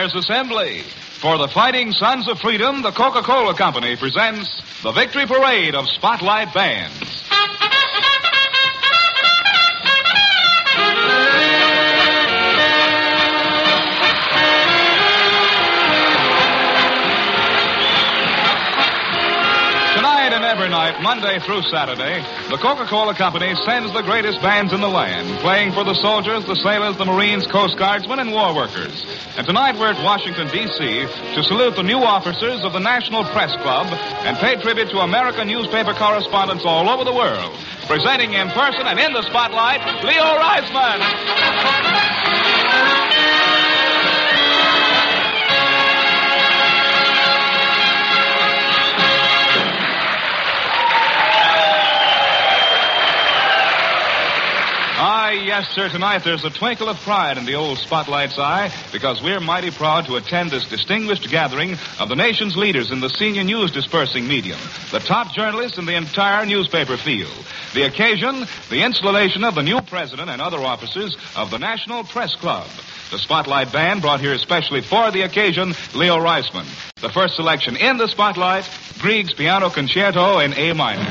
There's assembly. For the Fighting Sons of Freedom, the Coca-Cola Company presents the Victory Parade of Spotlight Bands. Tonight and every night, Monday through Saturday, the Coca-Cola Company sends the greatest bands in the land, playing for the soldiers, the sailors, the Marines, Coast Guardsmen, and war workers. And tonight we're at Washington, D.C. to salute the new officers of the National Press Club and pay tribute to American newspaper correspondents all over the world. Presenting in person and in the spotlight, Leo Reisman. Yes, sir, tonight there's a twinkle of pride in the old Spotlight's eye because we're mighty proud to attend this distinguished gathering of the nation's leaders in the senior news dispersing medium, the top journalists in the entire newspaper field. The occasion, the installation of the new president and other officers of the National Press Club. The Spotlight Band brought here especially for the occasion, Leo Reisman. The first selection in the Spotlight, Grieg's Piano Concerto in A minor.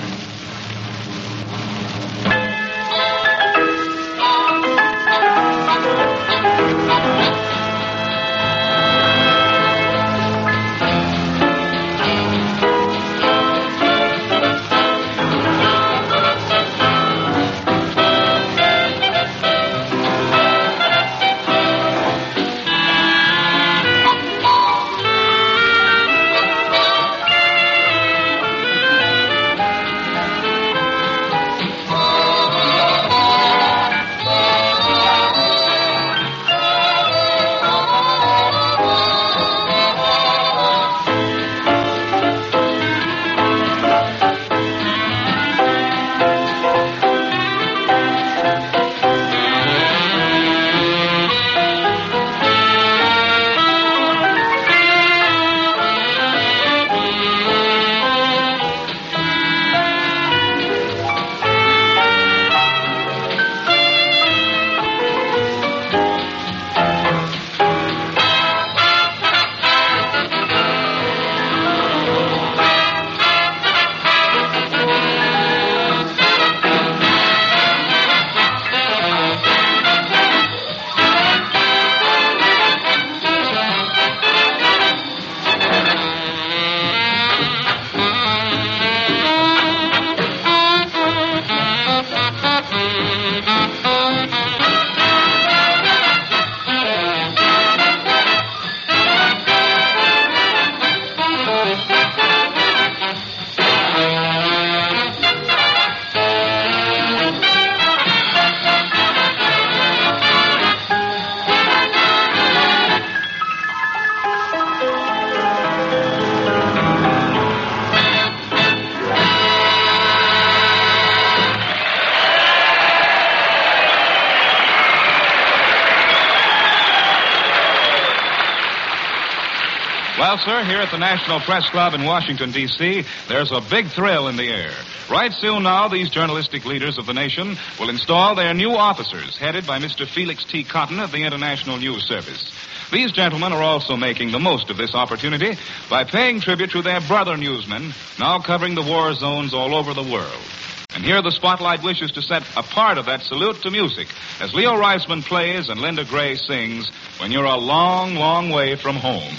Well, sir, here at the National Press Club in Washington, D.C., there's a big thrill in the air. Right soon now, these journalistic leaders of the nation will install their new officers, headed by Mr. Felix T. Cotton of the International News Service. These gentlemen are also making the most of this opportunity by paying tribute to their brother newsmen, now covering the war zones all over the world. And here the Spotlight wishes to set a part of that salute to music as Leo Reisman plays and Linda Gray sings When You're a Long, Long Way from Home.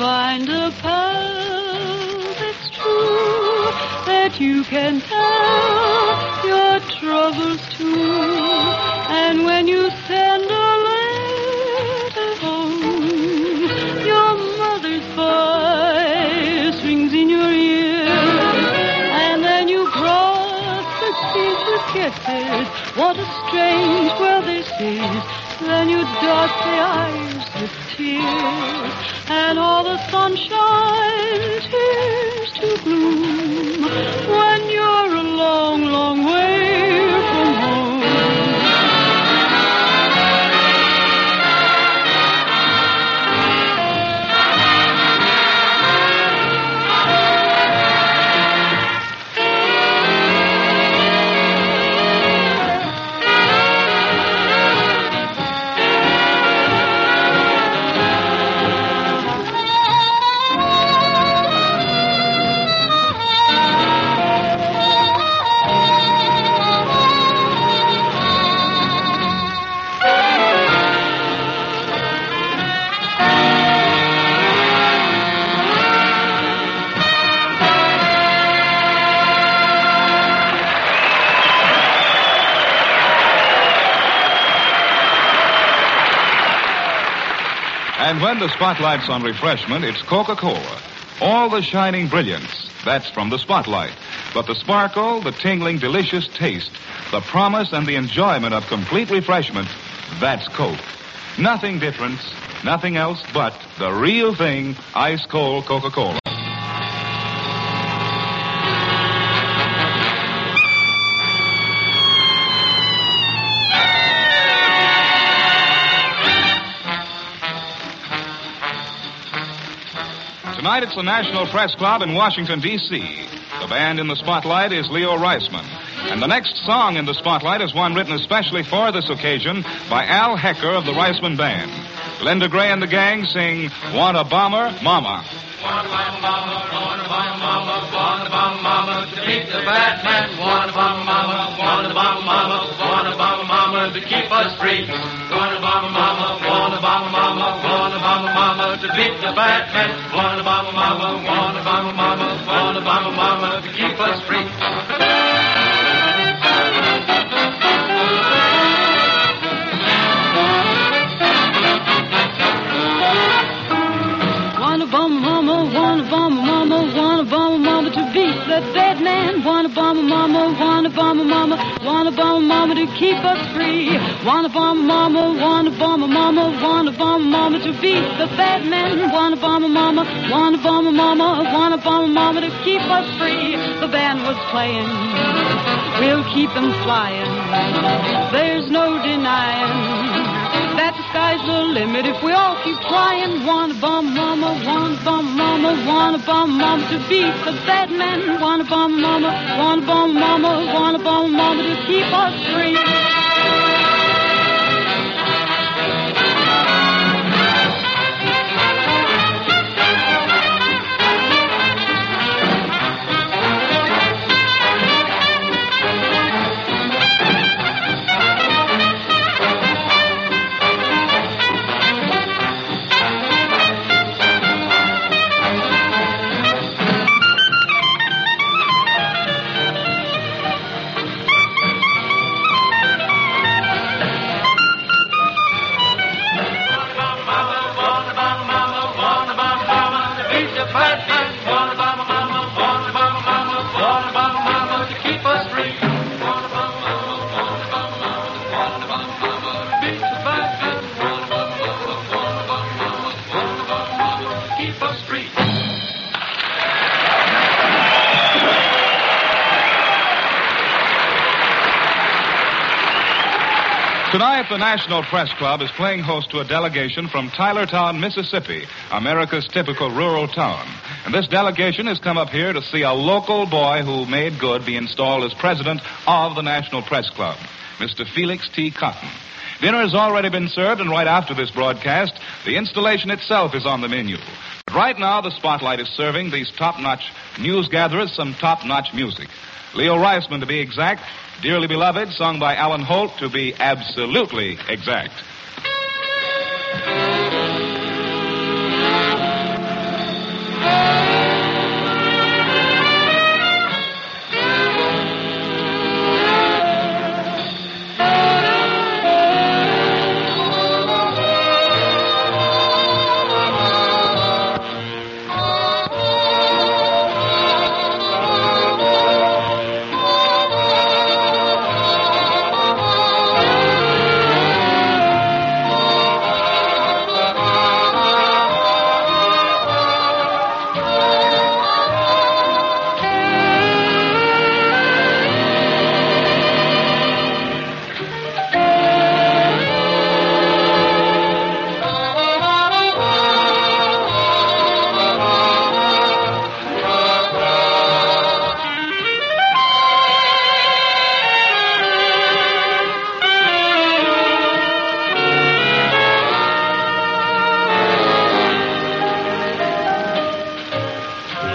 find a pal that's true, that you can tell your troubles to. And when you send a letter home, your mother's voice rings in your ear. And then you cross the seas with kisses. What a strange world this is. Then you dot the eyes with tears, and all the sunshine turns to gloom when you're a long, long way from home. And when the spotlight's on refreshment, it's Coca-Cola. All the shining brilliance, that's from the spotlight. But the sparkle, the tingling, delicious taste, the promise and the enjoyment of complete refreshment, that's Coke. Nothing different, nothing else but the real thing, ice-cold Coca-Cola. Tonight it's the National Press Club in Washington, D.C. The band in the spotlight is Leo Reisman. And the next song in the spotlight is one written especially for this occasion by Al Hecker of the Reisman Band. Linda Gray and the gang sing Want a Bomber, Mama. Want a bomber, mama, want a bomber, mama, want a bomber, mama, to beat the bad man. Want a bomber, mama, want a bomber, mama, want a bomber, mama, to keep us free. Want a bomber, mama, want a bomber, mama, want a bomber, mama, to beat the bad man. Want a bomber, mama, want a bomber, mama, want a bomber, mama, to keep us free. Want a bomber, mama, to beat that bad man. Want a bomber, mama, want a bomber, mama, want a bomber, mama, to keep us free. Want a bomber, mama, want a bomber, mama, want a bomber, mama, to beat the bad man. Want a bomber, mama, want a bomber, mama, want a bomber, mama, to keep us free. The band was playing, we'll keep them flying. There's no denying that the sky's the limit if we all keep trying. Want a bomb, mama, want a bomb, mama, want a bomb, mama, to beat the bad man. Want a bomb, mama, want a bomb, mama, want a bomb, mama, to keep us free. Tonight, the National Press Club is playing host to a delegation from Tylertown, Mississippi, America's typical rural town. And this delegation has come up here to see a local boy who made good be installed as president of the National Press Club, Mr. Felix T. Cotton. Dinner has already been served, and right after this broadcast, the installation itself is on the menu. But right now, the spotlight is serving these top-notch news gatherers some top-notch music. Leo Reisman, to be exact, Dearly Beloved, sung by Alan Holt, to be absolutely exact.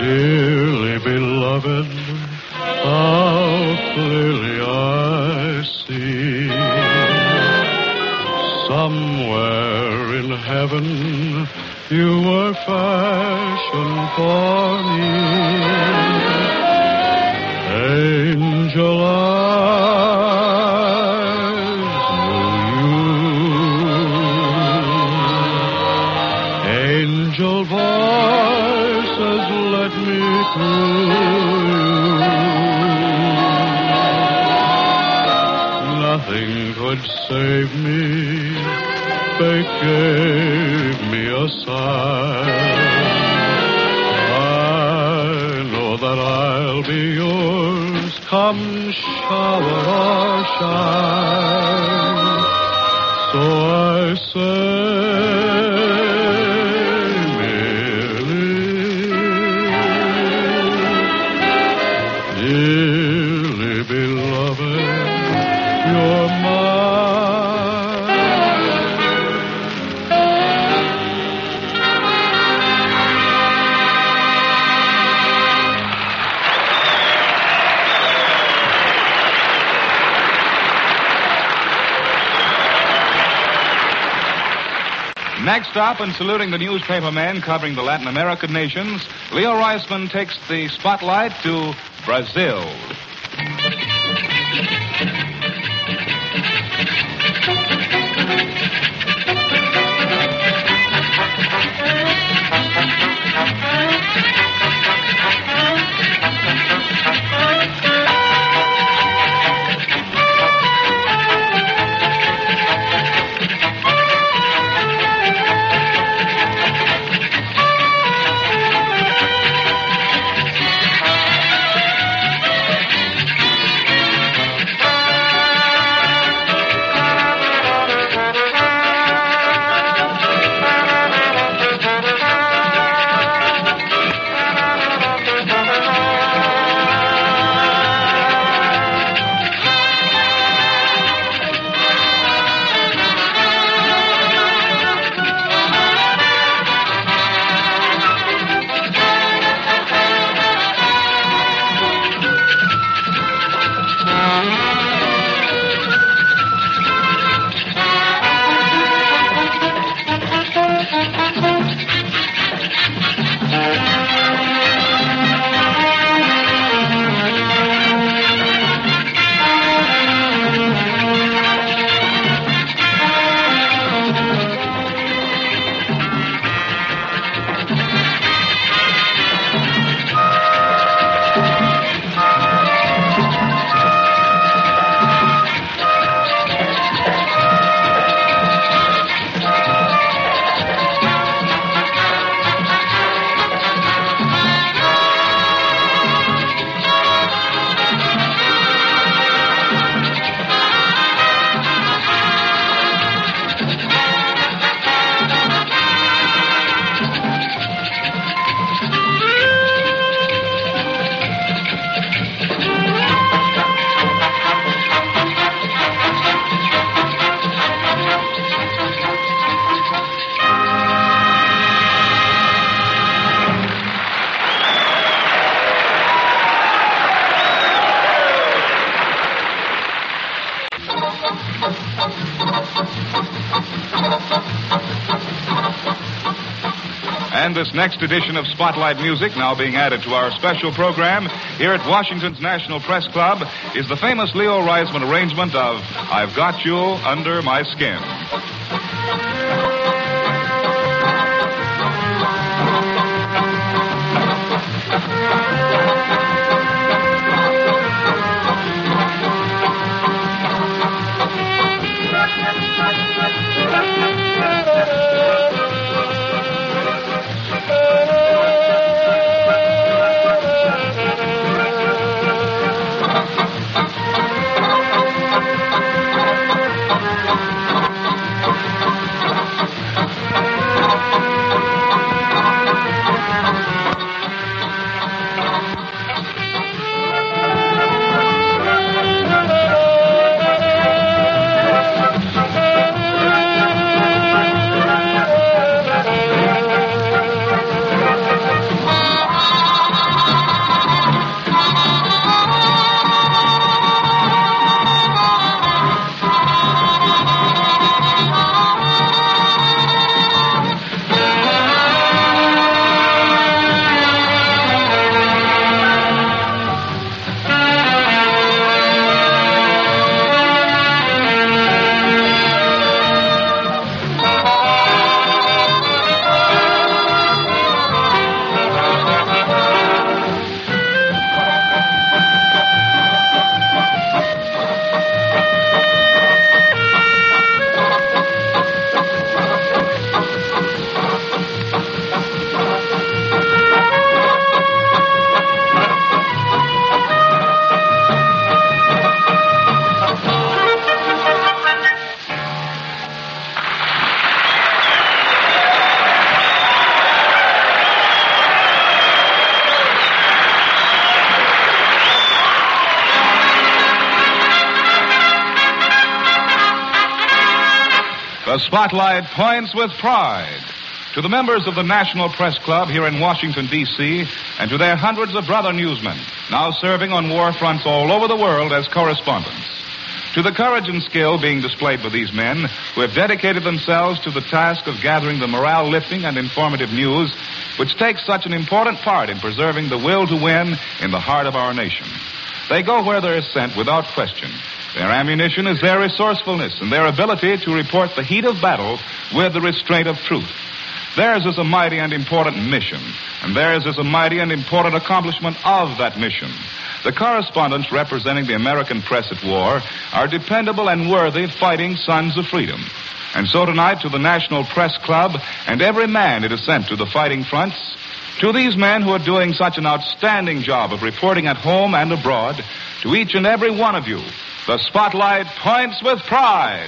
Dearly beloved, how clearly I see. Somewhere in heaven you were fashioned for me. Angel eyes knew you. Angel voices led me through. Nothing could save me. Fate gave me a sign. I know that I'll be yours, come shower or shine. So I say, dearly beloved, you're mine. Next up, and saluting the newspaper men covering the Latin American nations, Leo Reisman takes the spotlight to Brazil. And this next edition of Spotlight Music, now being added to our special program here at Washington's National Press Club, is the famous Leo Reisman arrangement of I've Got You Under My Skin. The spotlight points with pride to the members of the National Press Club here in Washington, D.C., and to their hundreds of brother newsmen now serving on war fronts all over the world as correspondents. To the courage and skill being displayed by these men who have dedicated themselves to the task of gathering the morale-lifting and informative news which takes such an important part in preserving the will to win in the heart of our nation. They go where they're sent without question. Their ammunition is their resourcefulness and their ability to report the heat of battle with the restraint of truth. Theirs is a mighty and important mission, and theirs is a mighty and important accomplishment of that mission. The correspondents representing the American press at war are dependable and worthy fighting sons of freedom. And so tonight, to the National Press Club and every man it is sent to the fighting fronts, to these men who are doing such an outstanding job of reporting at home and abroad, to each and every one of you, the spotlight points with pride.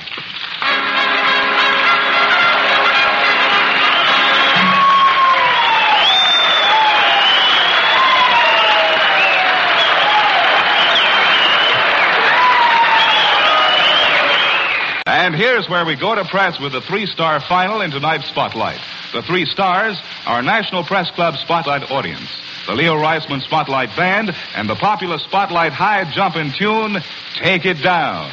And here's where we go to press with the three-star final in tonight's Spotlight. The 3 stars, our National Press Club Spotlight audience, the Leo Reisman Spotlight Band, and the popular Spotlight high-jumping tune, Take It Down.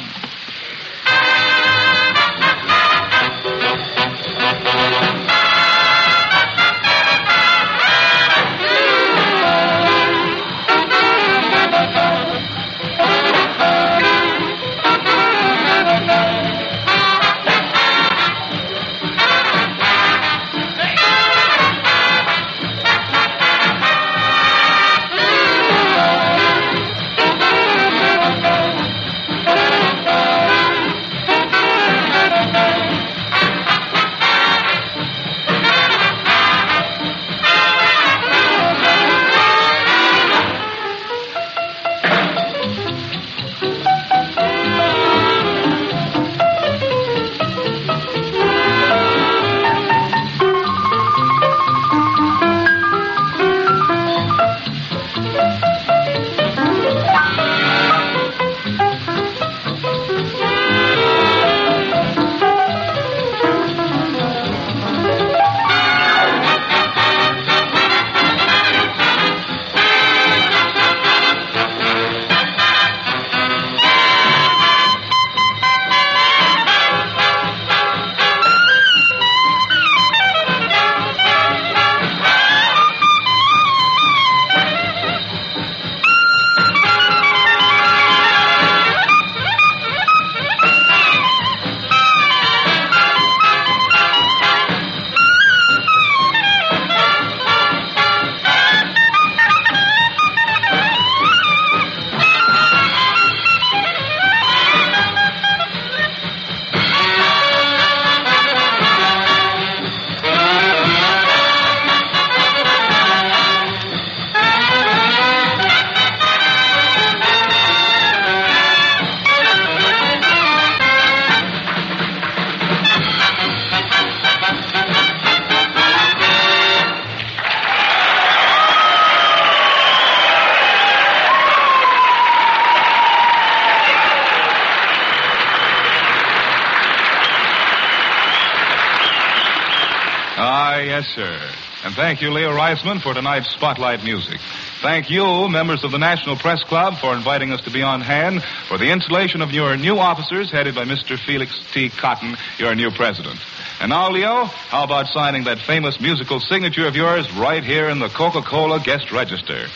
Yes, sir. And thank you, Leo Reisman, for tonight's Spotlight music. Thank you, members of the National Press Club, for inviting us to be on hand for the installation of your new officers, headed by Mr. Felix T. Cotton, your new president. And now, Leo, how about signing that famous musical signature of yours right here in the Coca-Cola guest register?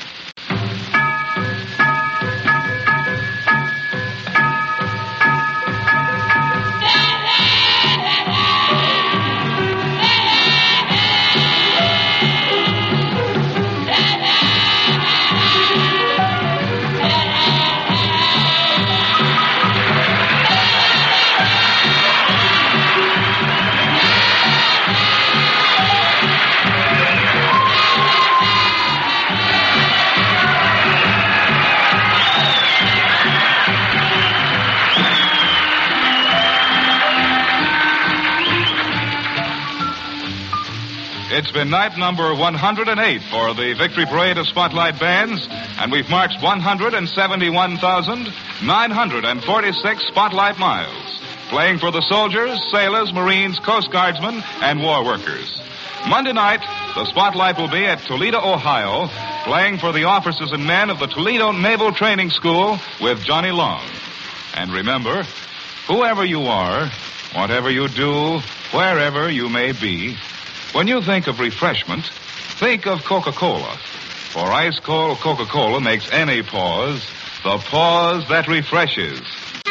It's been night number 108 for the Victory Parade of Spotlight Bands, and we've marched 171,946 Spotlight miles. playing for the soldiers, sailors, Marines, Coast Guardsmen, and war workers. Monday night, the spotlight will be at Toledo, Ohio, playing for the officers and men of the Toledo Naval Training School with Johnny Long. And remember, whoever you are, whatever you do, wherever you may be, when you think of refreshment, think of Coca-Cola. For ice-cold Coca-Cola makes any pause the pause that refreshes.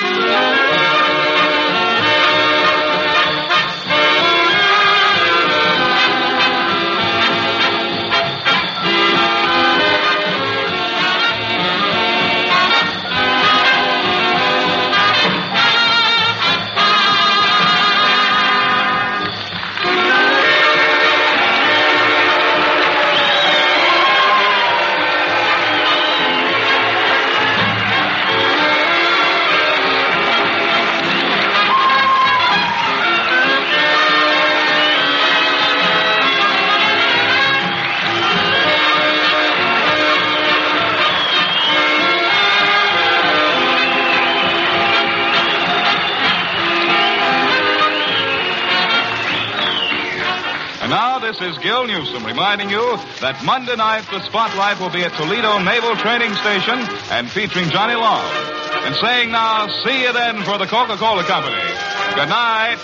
Now, this is Gil Newsom reminding you that Monday night the spotlight will be at Toledo Naval Training Station and featuring Johnny Long. And saying now, see you then for the Coca-Cola Company. Good night.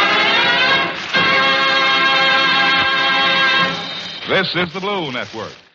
This is the Blue Network.